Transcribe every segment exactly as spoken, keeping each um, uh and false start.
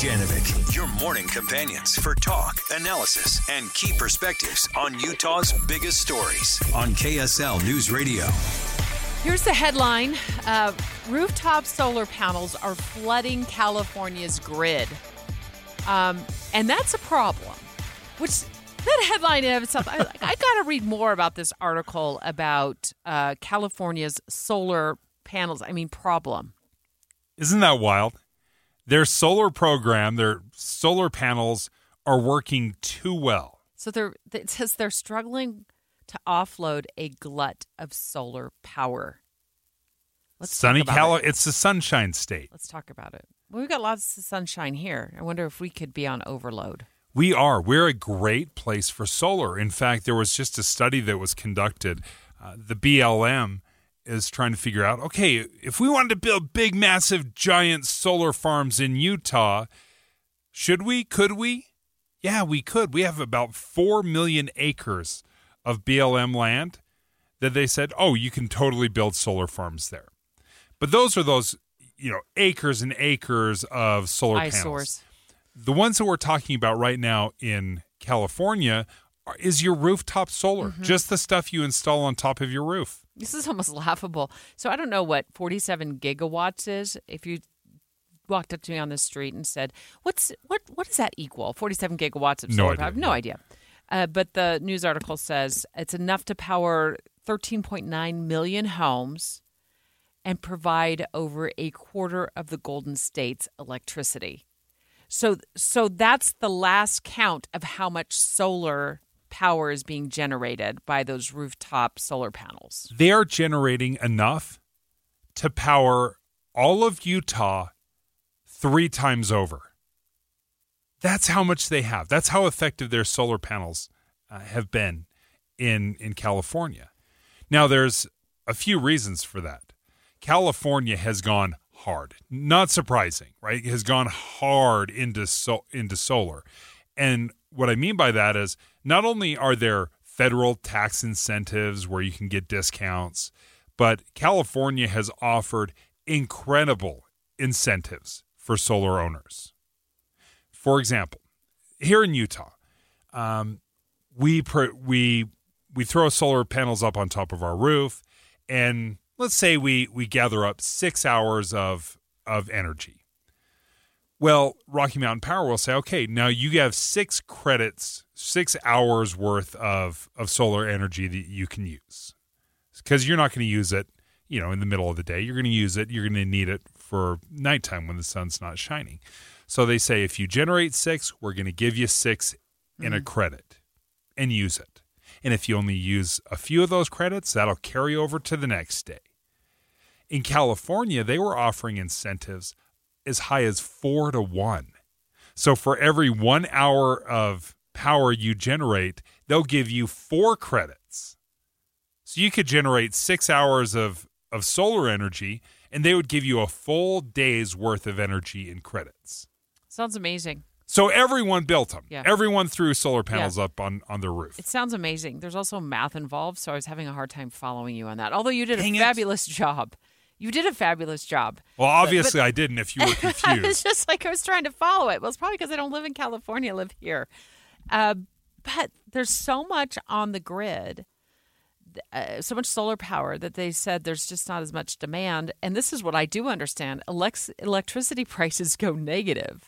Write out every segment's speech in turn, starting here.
Dujanovic, your morning companions for talk, analysis, and key perspectives on Utah's biggest stories on K S L News Radio. Here's the headline. Uh, rooftop solar panels are flooding California's grid. Um, and that's a problem. Which, that headline in itself, I, I got to read more about this article about uh, California's solar panels. I mean, problem. Isn't that wild? Their solar program, their solar panels are working too well. So they're, it says they're struggling to offload a glut of solar power. Let's Sunny talk about Cali- it. It's the Sunshine State. Let's talk about it. Well, we've got lots of sunshine here. I wonder if we could be on overload. We are. We're a great place for solar. In fact, there was just a study that was conducted. Uh, the B L M is trying to figure out, okay, if we wanted to build big, massive, giant solar farms in Utah, should we? Could we? Yeah, we could. We have about four million acres of B L M land that they said, oh, you can totally build solar farms there. But those are those, you know, acres and acres of solar Eyesores. panels. The ones that we're talking about right now in California are, is your rooftop solar, Mm-hmm. just the stuff you install on top of your roof. This is almost laughable. So I don't know what forty-seven gigawatts is. If you walked up to me on the street and said, "What's what? What does that equal?" forty-seven gigawatts of No solar idea. power. I have no idea. Uh, but the news article says it's enough to power thirteen point nine million homes and provide over a quarter of the Golden State's electricity. So, so that's the last count of how much solar power is being generated by those rooftop solar panels. They are generating enough to power all of Utah three times over. That's how much they have. That's how effective their solar panels uh, have been in, in California. Now, there's a few reasons for that. California has gone hard. Not surprising, right? Has gone hard into so, into solar. And what I mean by that is not only are there federal tax incentives where you can get discounts, but California has offered incredible incentives for solar owners. For example, here in Utah, um, we pr- we we throw solar panels up on top of our roof, and let's say we we gather up six hours of of energy. Well, Rocky Mountain Power will say, okay, now you have six credits, six hours worth of, of solar energy that you can use. Because you're not going to use it, you know, in the middle of the day. You're going to use it. You're going to need it for nighttime when the sun's not shining. So they say, if you generate six, we're going to give you six mm-hmm. in a credit and use it. And if you only use a few of those credits, that'll carry over to the next day. In California, they were offering incentives as high as four to one. So for every one hour of power you generate, they'll give you four credits. So you could generate six hours of, of solar energy, and they would give you a full day's worth of energy in credits. Sounds amazing. So everyone built them. Yeah. Everyone threw solar panels yeah. up on, on their roof. It sounds amazing. There's also math involved, so I was having a hard time following you on that. Although you did Dang a it. fabulous job. You did a fabulous job. Well, obviously but, but, I didn't if you were confused. I was just like, I was trying to follow it. Well, it's probably because I don't live in California, I live here. Uh, but there's so much on the grid, uh, so much solar power that they said there's just not as much demand. And this is what I do understand. Elect- electricity prices go negative.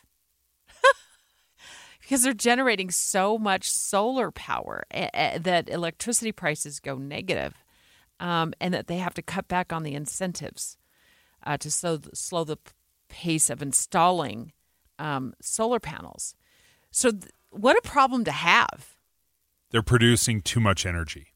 Because they're generating so much solar power uh, that electricity prices go negative. Um, and that they have to cut back on the incentives uh, to slow, slow the pace of installing um, solar panels. So th- what a problem to have. They're producing too much energy.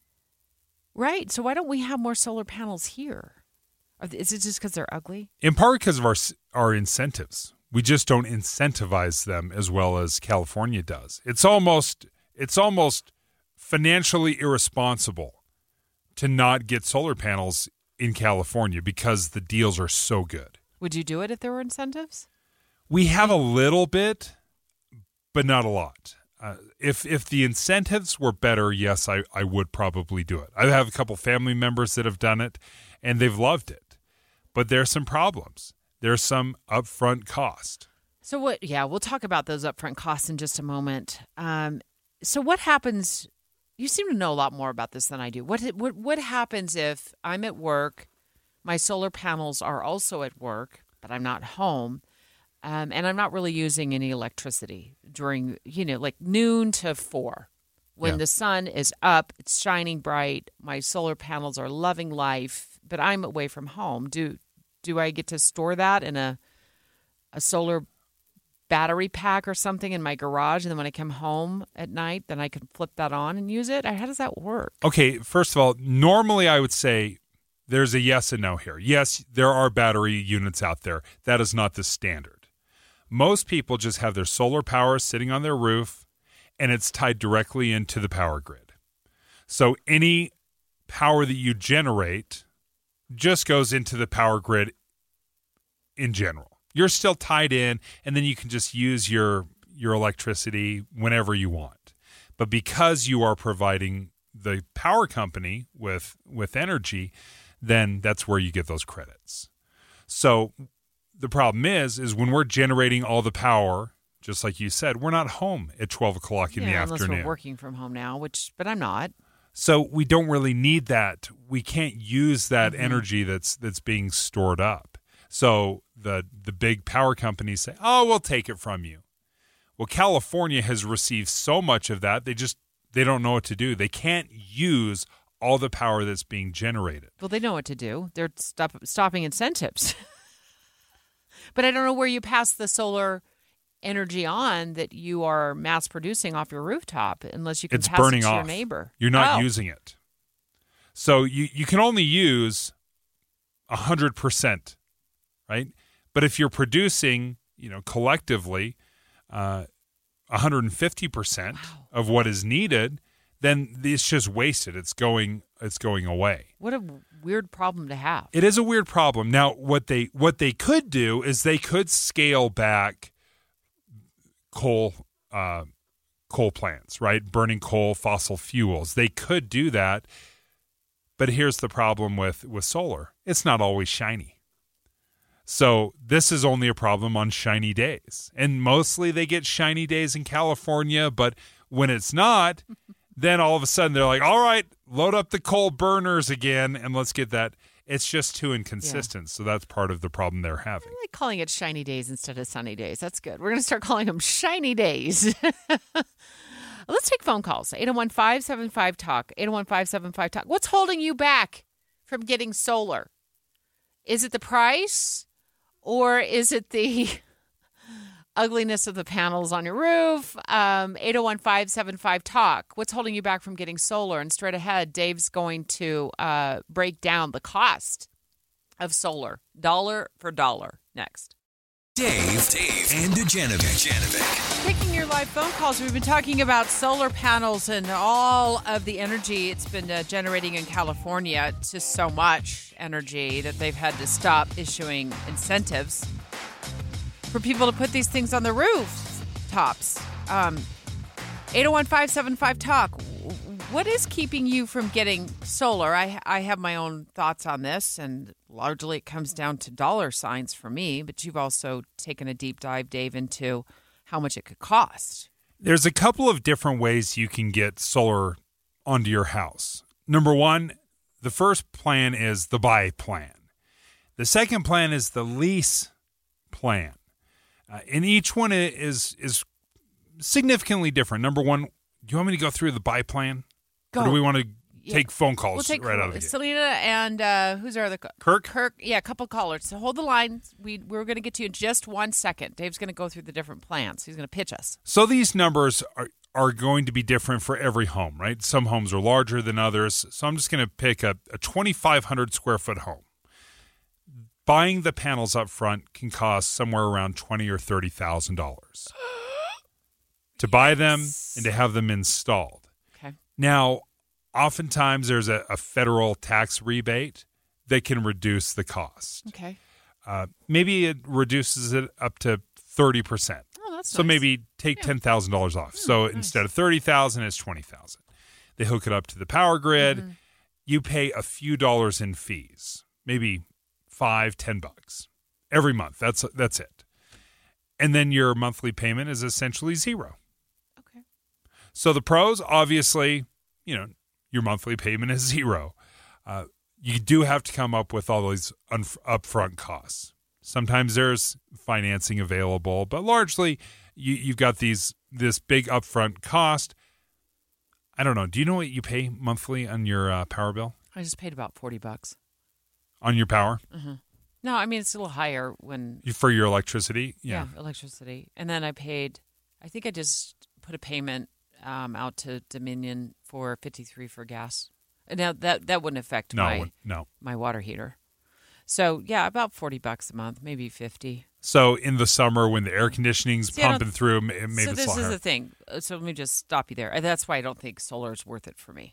Right. So why don't we have more solar panels here? Are th- is it just because they're ugly? In part because of our our incentives. We just don't incentivize them as well as California does. It's almost it's almost financially irresponsible to not get solar panels in California because the deals are so good. Would you do it if there were incentives? We have a little bit, but not a lot. Uh, if if the incentives were better, yes, I, I would probably do it. I have a couple family members that have done it, and they've loved it. But there's some problems. There's some upfront cost. So what? Yeah, we'll talk about those upfront costs in just a moment. Um, so what happens? You seem to know a lot more about this than I do. What what what happens if I'm at work, my solar panels are also at work, but I'm not home, um, and I'm not really using any electricity during, you know, like noon to four, when Yeah. the sun is up, it's shining bright, my solar panels are loving life, but I'm away from home. Do do I get to store that in a a solar battery pack or something in my garage, and then when I come home at night, then I can flip that on and use it? How does that work? Okay, first of all, normally I would say there's a yes and no here. Yes, there are battery units out there. That is not the standard. Most people just have their solar power sitting on their roof, and it's tied directly into the power grid. So any power that you generate just goes into the power grid in general. You're still tied in, and then you can just use your your electricity whenever you want. But because you are providing the power company with with energy, then that's where you get those credits. So the problem is, is when we're generating all the power, just like you said, we're not home at twelve o'clock in yeah, the unless afternoon. we're working from home now, which, but I'm not. So we don't really need that. We can't use that Mm-hmm. energy that's that's being stored up. So the the big power companies say, "Oh, we'll take it from you." Well, California has received so much of that, they just they don't know what to do. They can't use all the power that's being generated. Well, they know what to do. They're stop, stopping incentives. But I don't know where you pass the solar energy on that you are mass producing off your rooftop, unless you can It's pass burning it to off. your neighbor. You're not Oh. using it. So you, you can only use one hundred percent, right? But if you're producing, you know, collectively uh, one hundred fifty percent Wow. of what is needed, then it's just wasted. It's going it's going away. What a weird problem to have. It is a weird problem. Now, what they what they could do is they could scale back coal uh, coal plants, right? Burning coal, fossil fuels. They could do that, but here's the problem with with solar: it's not always shiny. So this is only a problem on shiny days, and mostly they get shiny days in California. But when it's not, then all of a sudden they're like, "All right, load up the coal burners again, and let's get that." It's just too inconsistent. So that's part of the problem they're having. I like calling it shiny days instead of sunny days. That's good. We're going to start calling them shiny days. Let's take phone calls. eight oh one, five seven five, talk. eight oh one, five seven five, talk. What's holding you back from getting solar? Is it the price, or is it the ugliness of the panels on your roof? Um, eight oh one, five seven five, talk. What's holding you back from getting solar? And straight ahead, Dave's going to uh, break down the cost of solar, dollar for dollar, next. Dave, Dave, and Dujanovic. Dujanovic. Taking your live phone calls, we've been talking about solar panels and all of the energy it's been uh, generating in California. It's just so much energy that they've had to stop issuing incentives for people to put these things on the rooftops. Um, eight oh one, five seven five, talk. What is keeping you from getting solar? I, I have my own thoughts on this, and largely it comes down to dollar signs for me, but you've also taken a deep dive, Dave, into how much it could cost. There's a couple of different ways you can get solar onto your house. Number one, the first plan is the buy plan. The second plan is the lease plan. Uh, and each one is is significantly different. Number one, do you want me to go through the buy plan? Go. Or do we want to Yeah. take phone calls We'll take right out of the gate? Selena and uh, who's our other? Co- Kirk? Kirk. Yeah, a couple callers. So hold the line. We we're going to get to you in just one second. Dave's going to go through the different plans. He's going to pitch us. So these numbers are, are going to be different for every home, right? Some homes are larger than others. So I'm just going to pick a, a twenty-five hundred square foot home. Buying the panels up front can cost somewhere around twenty thousand dollars or thirty thousand dollars to buy them and to have them installed. Okay. Now, oftentimes there's a, a federal tax rebate that can reduce the cost. Okay. Uh, maybe it reduces it up to thirty percent. Oh, that's So nice. maybe take Yeah. ten thousand dollars off. so nice. instead of thirty thousand dollars, it's twenty thousand dollars. They hook it up to the power grid. Mm-hmm. You pay a few dollars in fees, maybe five, ten bucks every month. That's that's it. and then your monthly payment is essentially zero. Okay. So the pros, obviously, you know, your monthly payment is zero. Uh, you do have to come up with all these un- upfront costs. Sometimes there's financing available, but largely you, you've got these this big upfront cost. I don't know. Do you know what you pay monthly on your uh, power bill? I just paid about forty bucks. On your power? Mm-hmm. No, I mean, it's a little higher when... For your electricity? Yeah. yeah, electricity. And then I paid, I think I just put a payment um, out to Dominion for fifty-three for gas. Now, that that wouldn't affect no, my, no. my water heater. So, yeah, about forty bucks a month, maybe fifty. So, in the summer when the air conditioning's See, pumping through, maybe so it's this higher. is the thing. So, let me just stop you there. That's why I don't think solar is worth it for me.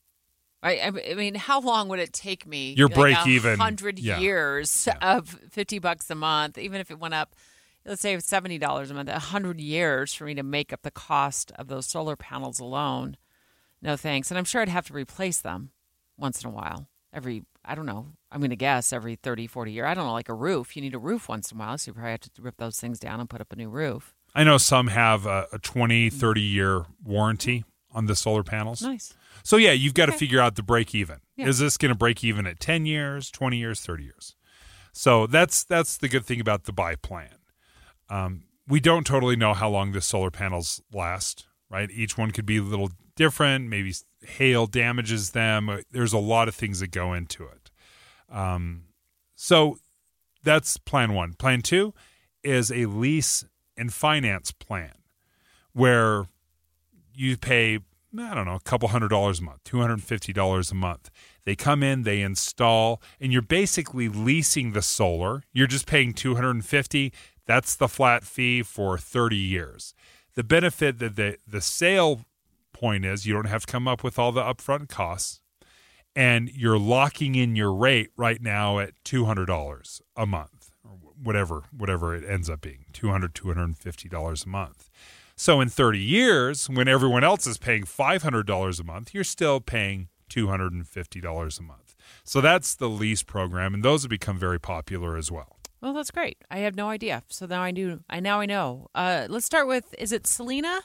I, I mean, how long would it take me? Your like break even. hundred yeah. years yeah. of fifty bucks a month, even if it went up, let's say seventy dollars a month, a hundred years for me to make up the cost of those solar panels alone. No thanks. And I'm sure I'd have to replace them once in a while. Every, I don't know, I'm going to guess every thirty, forty years. I don't know, like a roof. You need a roof once in a while, so you probably have to rip those things down and put up a new roof. I know some have a, a twenty, thirty-year warranty on the solar panels. Nice. So, yeah, you've got okay. to figure out the break even. Yeah. Is this going to break even at ten years, twenty years, thirty years? So that's that's the good thing about the buy plan. Um, we don't totally know how long the solar panels last, right? Each one could be a little different. Maybe hail damages them. There's a lot of things that go into it. Um, so that's plan one. Plan two is a lease and finance plan where you pay, I don't know, a couple hundred dollars a month, two hundred fifty dollars a month. They come in, they install, and you're basically leasing the solar. You're just paying two hundred fifty dollars. That's the flat fee for thirty years. The benefit that the, the sale point is you don't have to come up with all the upfront costs, and you're locking in your rate right now at two hundred dollars a month, or whatever, whatever it ends up being, two hundred dollars, two hundred fifty dollars a month. So in thirty years, when everyone else is paying five hundred dollars a month, you're still paying two hundred fifty dollars a month. So that's the lease program, and those have become very popular as well. Well, that's great. I have no idea. So now I do. I now I know. Uh, let's start with, is it Selena?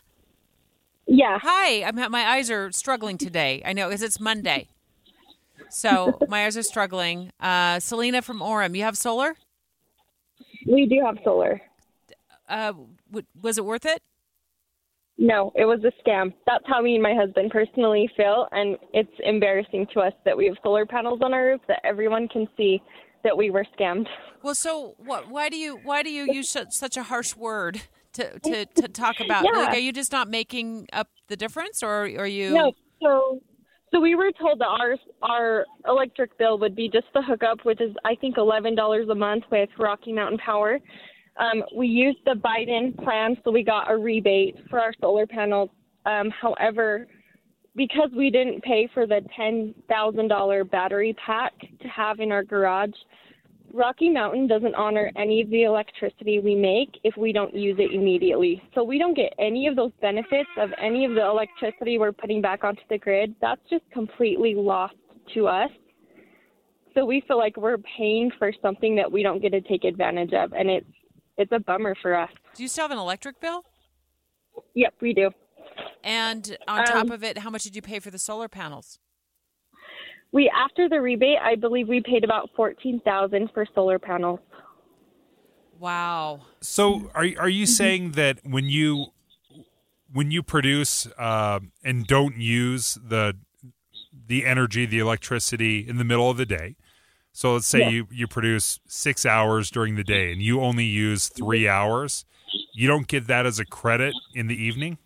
Yeah. Hi. I'm my eyes are struggling today. I know because it's Monday. So my eyes are struggling. Uh, Selena from Orem, you have solar? We do have solar. Uh, w- was it worth it? No, it was a scam. That's how me and my husband personally feel, and it's embarrassing to us that we have solar panels on our roof that everyone can see that we were scammed. Well, so what? Why do you why do you use such, such a harsh word to, to, to talk about? Yeah. Like, are you just not making up the difference, or are you? No, so so we were told that our our electric bill would be just the hookup, which is I think eleven dollars a month with Rocky Mountain Power. Um, we used the Biden plan, so we got a rebate for our solar panels. Um, however, because we didn't pay for the ten thousand dollars battery pack to have in our garage, Rocky Mountain doesn't honor any of the electricity we make if we don't use it immediately. So we don't get any of those benefits of any of the electricity we're putting back onto the grid. That's just completely lost to us. So we feel like we're paying for something that we don't get to take advantage of, and it's it's a bummer for us. Do you still have an electric bill? Yep, we do. And on Um, top of it, how much did you pay for the solar panels? We after the rebate, I believe we paid about fourteen thousand dollars for solar panels. Wow. So are are you saying that when you when you produce uh, and don't use the the energy, the electricity in the middle of the day? So let's say Yeah. you, you produce six hours during the day and you only use three hours. You don't get that as a credit in the evening?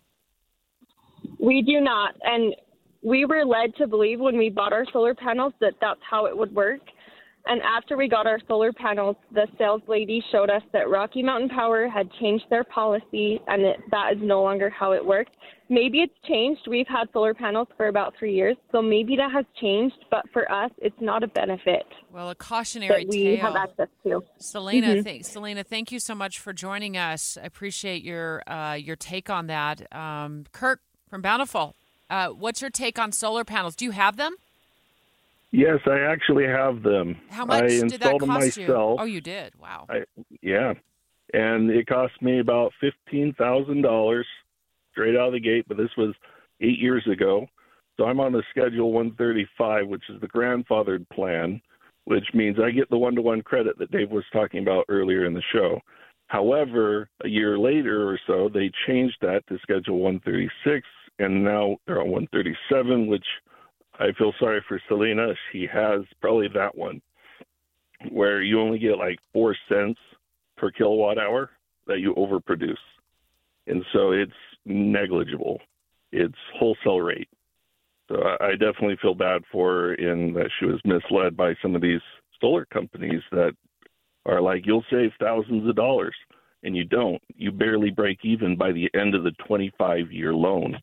We do not. And we were led to believe when we bought our solar panels that that's how it would work. And after we got our solar panels, the sales lady showed us that Rocky Mountain Power had changed their policy and that that is no longer how it works. Maybe it's changed. We've had solar panels for about three years, so maybe that has changed. But for us, it's not a benefit Well, a cautionary that we tale. have access to. Selena, Mhm. th- Selena, thank you so much for joining us. I appreciate your uh, your take on that. Um, Kirk from Bountiful, uh, what's your take on solar panels? Do you have them? Yes, I actually have them. How much I did that installed them cost you? myself. Oh, you did. Wow. I, yeah, and it cost me about fifteen thousand dollars straight out of the gate, but this was eight years ago. So I'm on the Schedule one thirty-five, which is the grandfathered plan, which means I get the one-to-one credit that Dave was talking about earlier in the show. However, a year later or so, they changed that to Schedule one thirty-six, and now they're on one thirty-seven, which I feel sorry for Selena. She has probably that one, where you only get like four cents per kilowatt hour that you overproduce. And so it's negligible. It's wholesale rate. So I definitely feel bad for her in that she was misled by some of these solar companies that are like, you'll save thousands of dollars, and you don't. You barely break even by the end of the twenty-five-year loan.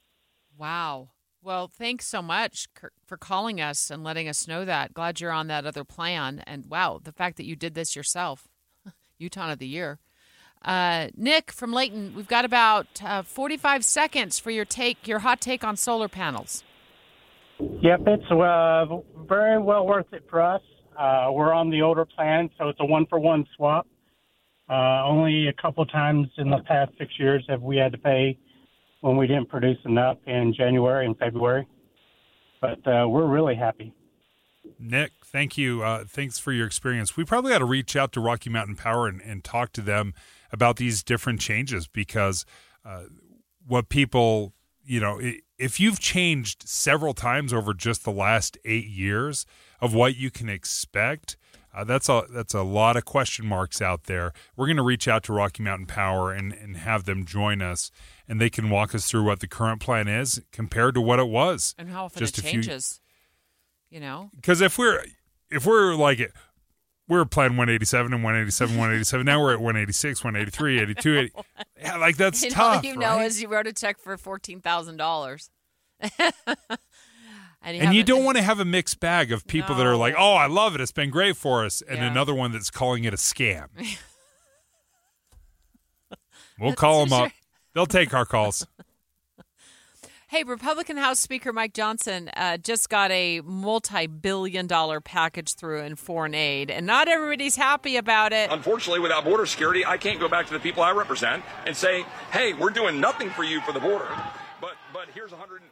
Wow. Well, thanks so much for calling us and letting us know that. Glad you're on that other plan. And, wow, the fact that you did this yourself, Utah of the Year. Uh, Nick from Layton, we've got about uh, forty-five seconds for your take, your hot take on solar panels. Yep, it's uh, very well worth it for us. Uh, we're on the older plan, so it's a one-for-one swap. Uh, only a couple times in the past six years have we had to pay when we didn't produce enough in January and February. But uh, we're really happy. Nick, thank you. Uh, thanks for your experience. We probably ought to reach out to Rocky Mountain Power and, and talk to them about these different changes, because uh, what people, you know, if you've changed several times over just the last eight years of what you can expect, uh, that's a that's a lot of question marks out there. We're going to reach out to Rocky Mountain Power and, and have them join us, and they can walk us through what the current plan is compared to what it was. And how often just it changes, few, you know? Because if we're, if we're like it, we're playing one eighty-seven and one eighty-seven, one eighty-seven. Now we're at one eighty-six, one eighty-three, eighty-two, eighty. Yeah, like that's and tough. All you know right? is you wrote a check for fourteen thousand dollars. And you, and you don't want to have a mixed bag of people no. that are like, oh, I love it, it's been great for us, and yeah. another one that's calling it a scam. We'll call them up. They'll take our calls. Hey, Republican House Speaker Mike Johnson uh, just got a multi-billion dollar package through in foreign aid, and not everybody's happy about it. Unfortunately, without border security, I can't go back to the people I represent and say, hey, we're doing nothing for you for the border, but but here's one hundred